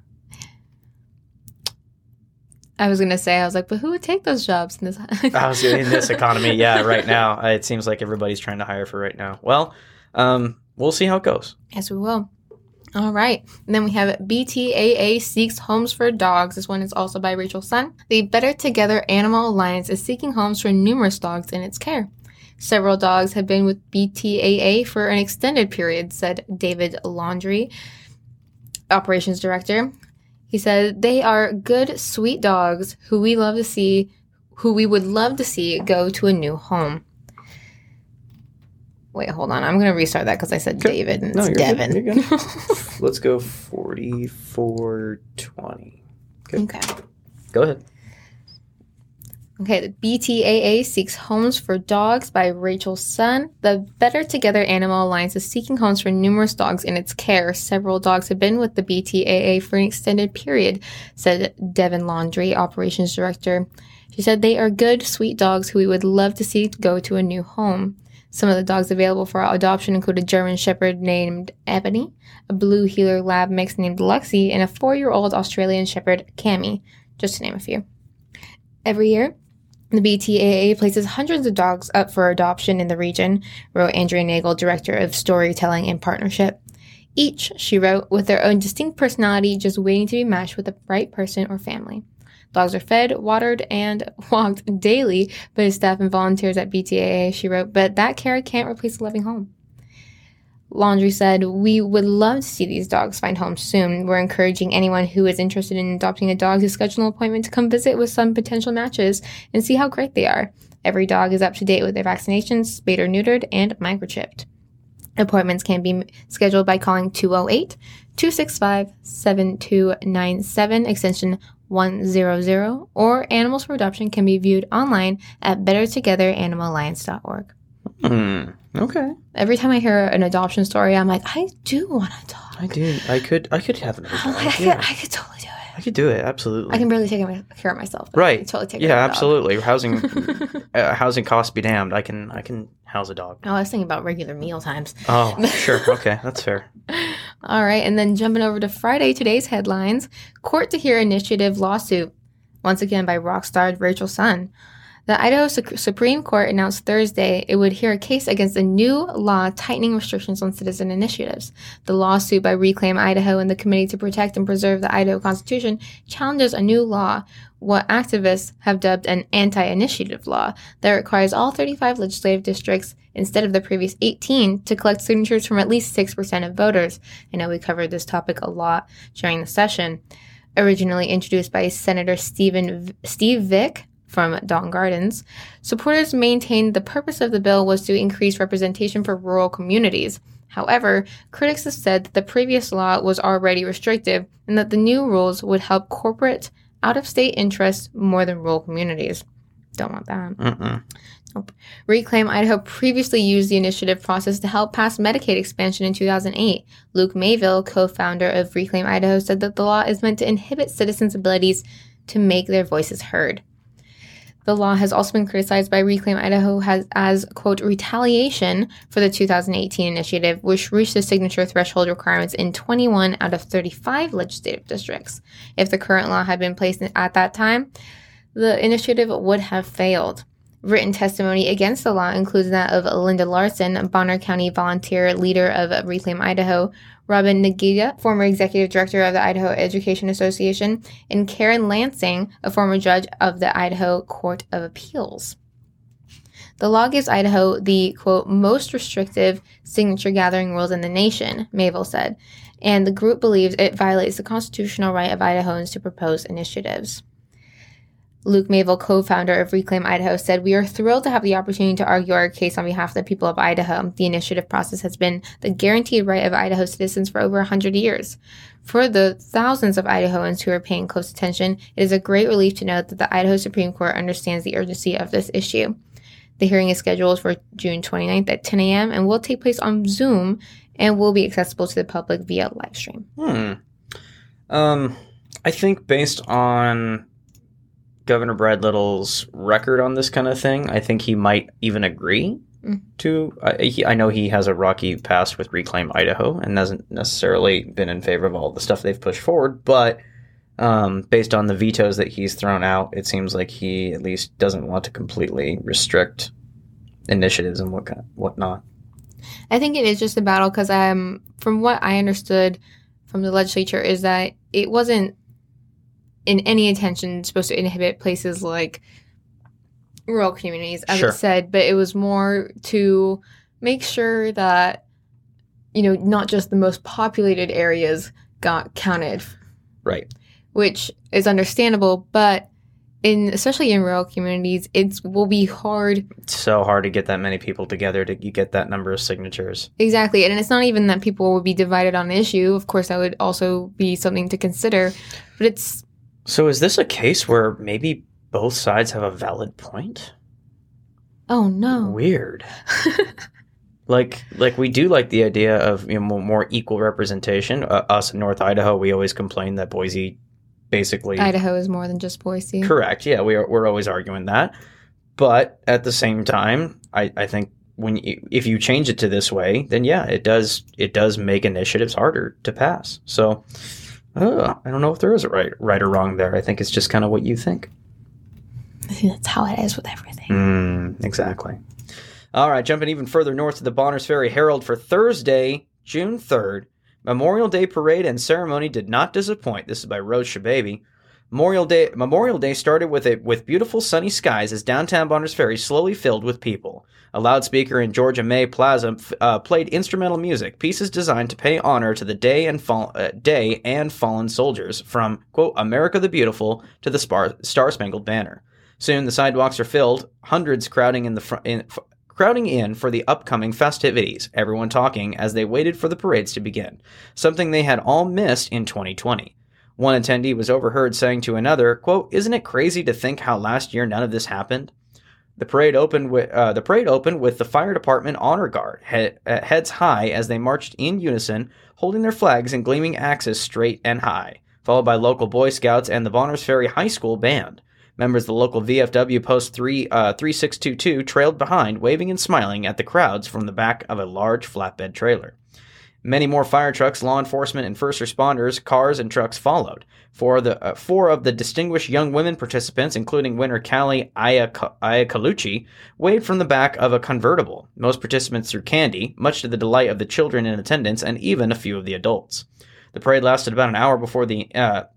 I was like, but who would take those jobs in this? In this economy, yeah, right now. It seems like everybody's trying to hire for right now. Well, we'll see how it goes. Yes, we will. All right. And then we have BTAA seeks homes for dogs. This one is also by Rachel Sun. The Better Together Animal Alliance is seeking homes for numerous dogs in its care. Several dogs have been with BTAA for an extended period, said David Laundrie, operations director. He said, they are good, sweet dogs who we would love to see go to a new home. Wait, hold on. I'm going to restart that because I said David and it's Devin. You're good. Let's go 4420. Okay. Go ahead. Okay, the BTAA seeks homes for dogs by Rachel Sun. The Better Together Animal Alliance is seeking homes for numerous dogs in its care. Several dogs have been with the BTAA for an extended period, said Devin Laundrie, operations director. She said, they are good, sweet dogs who we would love to see go to a new home. Some of the dogs available for adoption include a German Shepherd named Ebony, a Blue Heeler Lab mix named Luxie, and a 4-year-old Australian Shepherd, Cammy, just to name a few. Every year, the BTAA places hundreds of dogs up for adoption in the region, wrote Andrea Nagel, Director of Storytelling and Partnership. Each, she wrote, with their own distinct personality, just waiting to be matched with the right person or family. Dogs are fed, watered, and walked daily by staff and volunteers at BTAA, she wrote, but that care can't replace a loving home. Laundry said, "We would love to see these dogs find homes soon. We're encouraging anyone who is interested in adopting a dog to schedule an appointment to come visit with some potential matches and see how great they are. Every dog is up to date with their vaccinations, spayed or neutered, and microchipped." Appointments can be scheduled by calling 208-265-7297, extension 100, or Animals for Adoption can be viewed online at bettertogetheranimalalliance.org. Okay. Every time I hear an adoption story, I'm like, I do want a dog. I do. I could have another dog. I could totally do it. I could do it, absolutely. I can barely take care of myself. But right. I can totally take care care of a absolutely. Housing costs be damned. I can house a dog. Oh, I was thinking about regular meal times. Oh, sure. Okay, that's fair. All right, and then jumping over to Friday, today's headlines. Court to hear initiative lawsuit, once again by rock star Rachel Sun. The Idaho Supreme Court announced Thursday it would hear a case against a new law tightening restrictions on citizen initiatives. The lawsuit by Reclaim Idaho and the Committee to Protect and Preserve the Idaho Constitution challenges a new law, what activists have dubbed an anti-initiative law, that requires all 35 legislative districts, instead of the previous 18, to collect signatures from at least 6% of voters. I know we covered this topic a lot during the session. Originally introduced by Senator Steve Vick from Dawn Gardens, supporters maintained the purpose of the bill was to increase representation for rural communities. However, critics have said that the previous law was already restrictive and that the new rules would help corporate, out-of-state interests more than rural communities. Don't want that. Nope. Reclaim Idaho previously used the initiative process to help pass Medicaid expansion in 2008. Luke Mayville, co-founder of Reclaim Idaho, said that the law is meant to inhibit citizens' abilities to make their voices heard. The law has also been criticized by Reclaim Idaho as, quote, retaliation for the 2018 initiative, which reached the signature threshold requirements in 21 out of 35 legislative districts. If the current law had been placed at that time, the initiative would have failed. Written testimony against the law includes that of Linda Larson, Bonner County volunteer leader of Reclaim Idaho, Robin Nagita, former executive director of the Idaho Education Association, and Karen Lansing, a former judge of the Idaho Court of Appeals. The law gives Idaho the, quote, most restrictive signature gathering rules in the nation, Mayville said, and the group believes it violates the constitutional right of Idahoans to propose initiatives. Luke Mayville, co-founder of Reclaim Idaho, said, "We are thrilled to have the opportunity to argue our case on behalf of the people of Idaho. The initiative process has been the guaranteed right of Idaho citizens for over 100 years. For the thousands of Idahoans who are paying close attention, it is a great relief to note that the Idaho Supreme Court understands the urgency of this issue." The hearing is scheduled for June 29th at 10 a.m. and will take place on Zoom and will be accessible to the public via live stream. I think based on Governor Brad Little's record on this kind of thing, I think he might even agree to. I know he has a rocky past with Reclaim Idaho and hasn't necessarily been in favor of all the stuff they've pushed forward, but based on the vetoes that he's thrown out, it seems like he at least doesn't want to completely restrict initiatives and whatnot. I think it is just a battle because from what I understood from the legislature is that it wasn't in any intention supposed to inhibit places like rural communities, as it said, but it was more to make sure that, not just the most populated areas got counted. Right. Which is understandable, but especially in rural communities, it will be hard. It's so hard to get that many people together to get that number of signatures. Exactly. And it's not even that people will be divided on the issue. Of course, that would also be something to consider, but it's... So is this a case where maybe both sides have a valid point? Oh, no. Weird. Like we do like the idea of more equal representation. Us in North Idaho, we always complain that Boise basically... Idaho is more than just Boise. Correct. Yeah, we're always arguing that. But at the same time, I think if you change it to this way, then yeah, it does make initiatives harder to pass. So... I don't know if there is a right or wrong there. I think it's just kind of what you think. I think that's how it is with everything. Exactly. All right, jumping even further north to the Bonners Ferry Herald for Thursday, June 3rd. Memorial Day parade and ceremony did not disappoint. This is by Rose Shababy. Memorial Day started with beautiful sunny skies as downtown Bonners Ferry slowly filled with people. A loudspeaker in Georgia May Plaza played instrumental music, pieces designed to pay honor to the day and fallen soldiers, from, quote, America the Beautiful to the Star-Spangled Banner. Soon the sidewalks are filled, hundreds crowding in for the upcoming festivities, everyone talking as they waited for the parades to begin, something they had all missed in 2020. One attendee was overheard saying to another, quote, "Isn't it crazy to think how last year none of this happened?" The parade opened with the fire department honor guard, heads high as they marched in unison, holding their flags and gleaming axes straight and high, followed by local Boy Scouts and the Bonners Ferry High School band. Members of the local VFW Post 3622 trailed behind, waving and smiling at the crowds from the back of a large flatbed trailer. Many more fire trucks, law enforcement, and first responders, cars, and trucks followed. Four of the distinguished young women participants, including winner Callie Iacolucci, waved from the back of a convertible. Most participants threw candy, much to the delight of the children in attendance and even a few of the adults. The parade lasted about an hour before the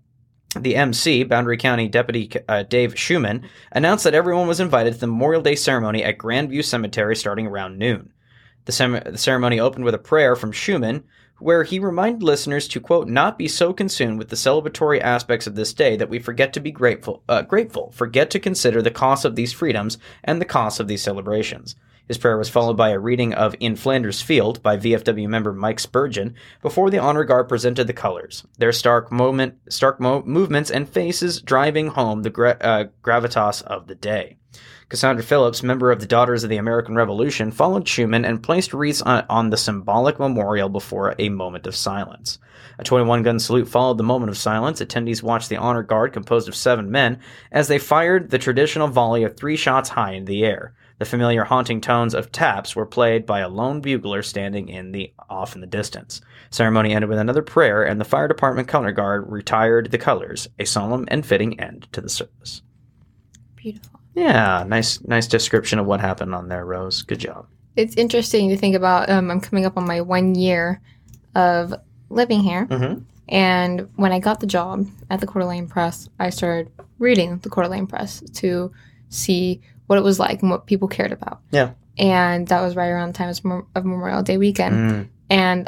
MC, Boundary County Deputy Dave Schumann, announced that everyone was invited to the Memorial Day ceremony at Grandview Cemetery starting around noon. The ceremony opened with a prayer from Schumann, where he reminded listeners to, quote, not be so consumed with the celebratory aspects of this day that we forget to be grateful, forget to consider the cost of these freedoms and the cost of these celebrations. His prayer was followed by a reading of In Flanders Field by VFW member Mike Spurgeon before the honor guard presented the colors, their stark movements and faces driving home the gravitas of the day. Cassandra Phillips, member of the Daughters of the American Revolution, followed Schumann and placed wreaths on the symbolic memorial before a moment of silence. A 21-gun salute followed the moment of silence. Attendees watched the honor guard, composed of 7 men, as they fired the traditional volley of 3 shots high into the air. The familiar haunting tones of taps were played by a lone bugler standing off in the distance. Ceremony ended with another prayer, and the fire department color guard retired the colors, a solemn and fitting end to the service. Beautiful. Yeah, nice description of what happened on there, Rose. Good job. It's interesting to think about. I'm coming up on my 1 year of living here, and when I got the job at the Coeur d'Alene Press, I started reading the Coeur d'Alene Press to see what it was like and what people cared about. Yeah, and that was right around the time of Memorial Day weekend. And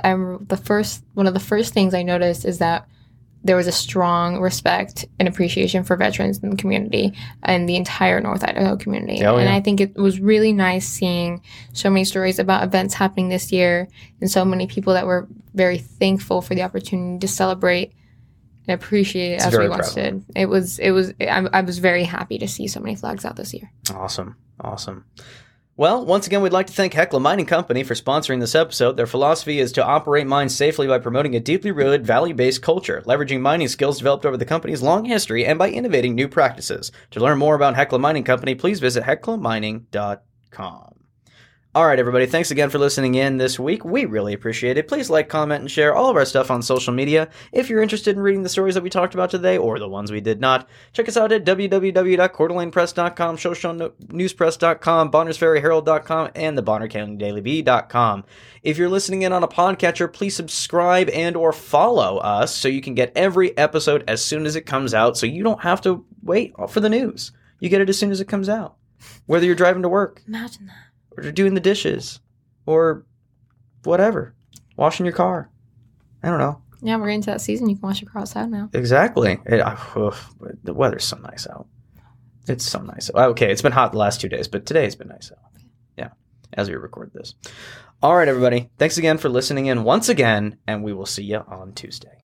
one of the first things I noticed is that there was a strong respect and appreciation for veterans in the community and the entire North Idaho community. Oh, yeah. And I think it was really nice seeing so many stories about events happening this year and so many people that were very thankful for the opportunity to celebrate and appreciate it as we once did. I was very happy to see so many flags out this year. Awesome. Well, once again, we'd like to thank Hecla Mining Company for sponsoring this episode. Their philosophy is to operate mines safely by promoting a deeply rooted, value-based culture, leveraging mining skills developed over the company's long history, and by innovating new practices. To learn more about Hecla Mining Company, please visit heclamining.com. All right, everybody, thanks again for listening in this week. We really appreciate it. Please like, comment, and share all of our stuff on social media. If you're interested in reading the stories that we talked about today, or the ones we did not, check us out at www.coeurdalenepress.com, socialnewspress.com, bonnersferryherald.com, and the bonnercountydailyb.com. If you're listening in on a podcatcher, please subscribe and or follow us so you can get every episode as soon as it comes out, so you don't have to wait for the news. You get it as soon as it comes out, whether you're driving to work. Imagine that. Or doing the dishes, or whatever, washing your car. I don't know. Yeah, we're into that season. You can wash your car outside now. Exactly. The weather's so nice out. It's so nice. Okay, it's been hot the last 2 days, but today's been nice out. Yeah, as we record this. All right, everybody. Thanks again for listening in once again, and we will see you on Tuesday.